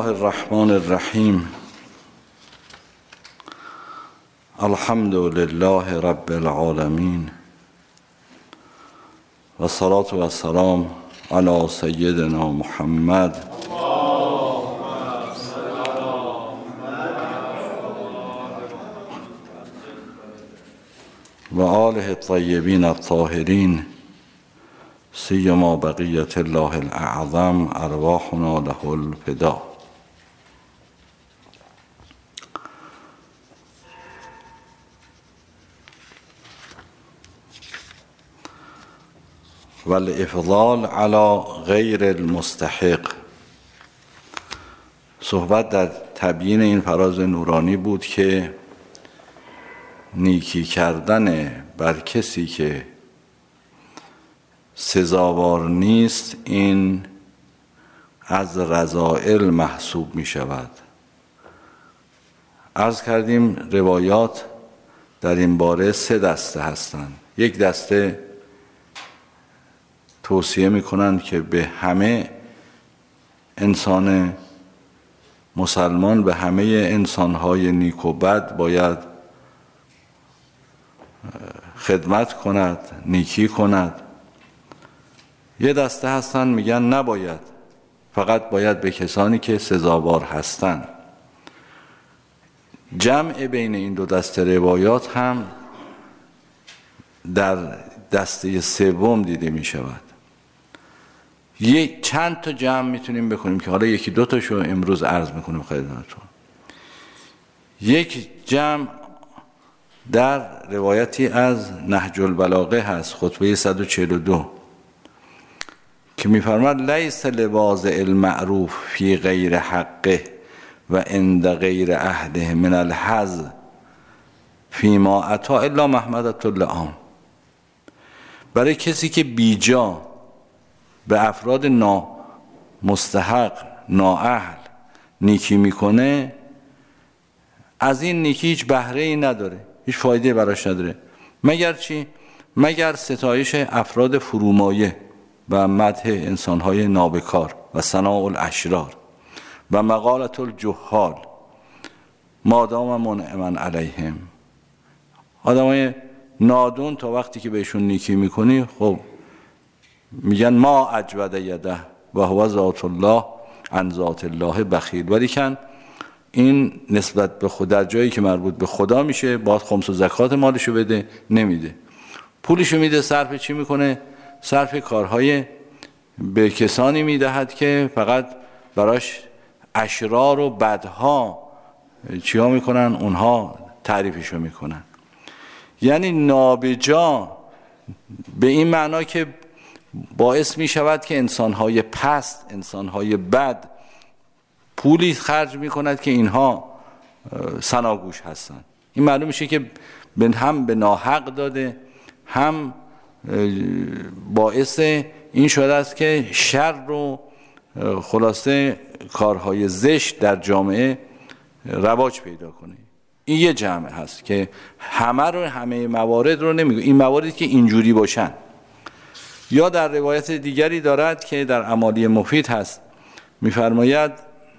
الرحمن الرحیم. الحمد لله رب العالمین و الصلاة و السلام علی سیدنا محمد و آله الطیبین الطاهرین، سیما بقیت الله الاعظم ارواحنا له الفدا. و الافضال علی غیر المستحق. صحبت در تبیین این فراز نورانی بود که نیکی کردن بر کسی که سزاوار نیست این از رذائل محسوب می شود. عرض کردیم روایات در این باره 3 دسته هستند. یک دسته توصیه می کنند که به همه انسان مسلمان، به همه انسانهای نیک و بد باید خدمت کند، نیکی کند. یه دسته هستن میگن نباید، فقط باید به کسانی که سزاوار هستند. جمع بین این 2 دسته روایات هم در دسته سوم دیده می شود. چند تا جمع میتونیم بکنیم که حالا 1-2 تاشو امروز عرض میکنیم خدمتتون. یک جمع در روایتی از نهج البلاغه هست، خطبه 142، که میفرماد لیس لواضع المعروف فی غیر حقه و عند غیر عهده من الحظ فیما اتا الا محمدة اللعان. برای کسی که بیجا به افراد نامستحق، نااهل نیکی میکنه، از این نیکی هیچ بهره ای نداره، هیچ فایده براش نداره. مگر چی؟ مگر ستایش افراد فرومایه و مدح انسانهای نابکار و ثناء الاشرار و مقالة الجهال مادام منعما علیهم. آدمای نادون تا وقتی که بهشون نیکی میکنی، خب میگن ما اجود یده و هو ذات الله عن ذات الله بخیل. ولیکن این نسبت به خود در جایی که مربوط به خدا میشه باید خمس و زکات مالشو بده، نمیده. پولشو میده، صرف چی میکنه؟ صرف کارهای به کسانی میدهد که فقط براش اشرار و بدها چیا میکنن؟ اونها تعریفشو میکنن. یعنی نابجا به این معنا که باعث میشود که انسانهای پست، انسانهای بد پولی خرج میکند که اینها ثناگوش هستند. این معلوم میشه که هم به ناحق داده، هم باعث این شده است که شر رو، خلاصه کارهای زشت در جامعه رواج پیدا کنه. این یه جمع هست که همه موارد رو نمیگه، این مواردی که اینجوری باشن. یا در روایت دیگری دارد که در امالی مفید هست، میفرماید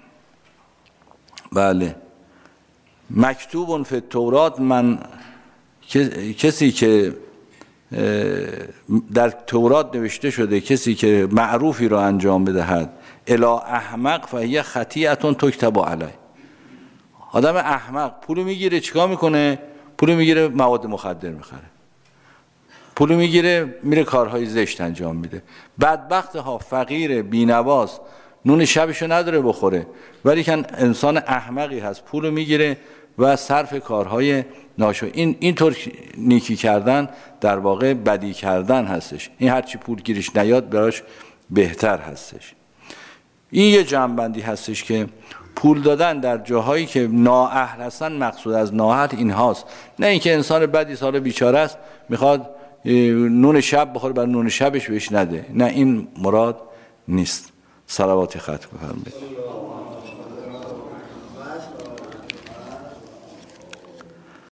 بله مکتوب فی التورات، من کسی که در تورات نوشته شده کسی که معروفی را انجام بدهد الی احمق فهی خطیئة تکتب علیه. آدم احمق پول میگیره، چیکار میکنه؟ پول میگیره مواد مخدر میخره، پول میگیره میره کارهای زشت انجام میده. بدبخت ها، فقیر، بینواز، نون شبشو نداره بخوره، ولی کن انسان احمقی هست، پول میگیره و صرف کارهای ناشو. اینطور نیکی کردن در واقع بدی کردن هستش. این هرچی پول گیرش نیاد براش بهتر هستش. این یه جنبندی هستش که پول دادن در جاهایی که نااهل هستن، مقصود از نااهل این هاست، نه اینکه انسان بدی سال بیچاره است میخواد نون شب بخوره بر نون شبش بهش نده، نه این مراد نیست. صلوات ختم بفرمایید.